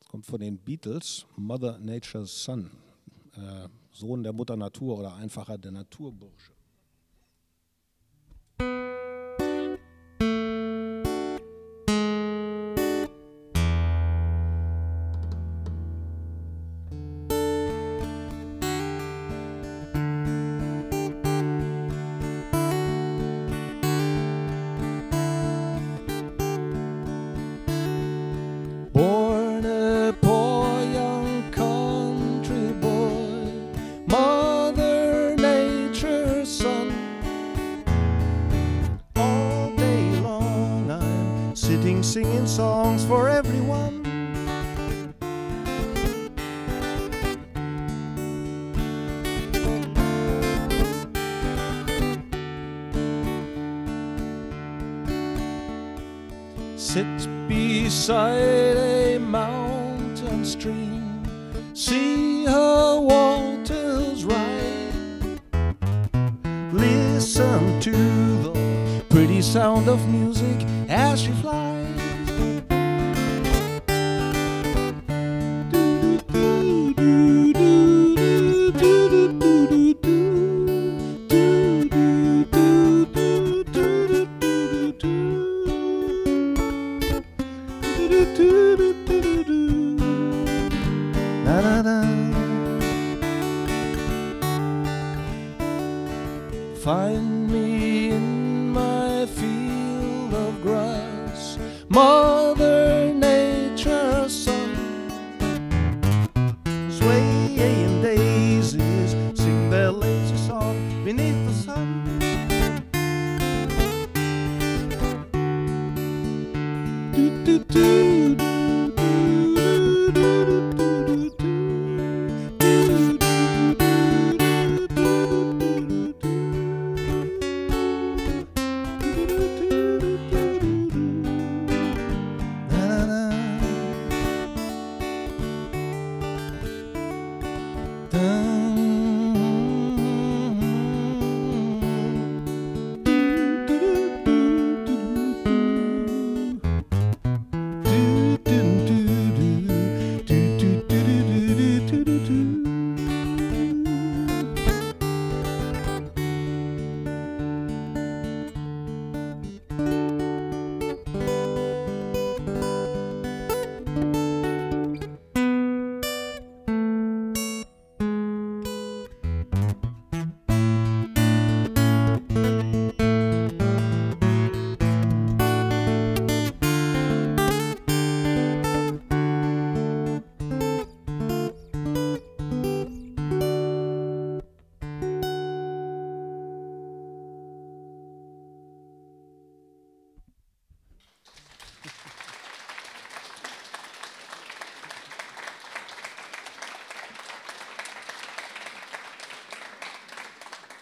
Kommt von den Beatles, Mother Nature's Son, Sohn der Mutter Natur oder einfacher der Naturbursche. Singing songs for everyone. Sit beside a mountain stream, see her waters rise, listen to the pretty sound of music as she flies. Find me in my field of grass, Mother Nature's son. Swaying daisies sing their lazy song beneath the sun. Do, do, do, do.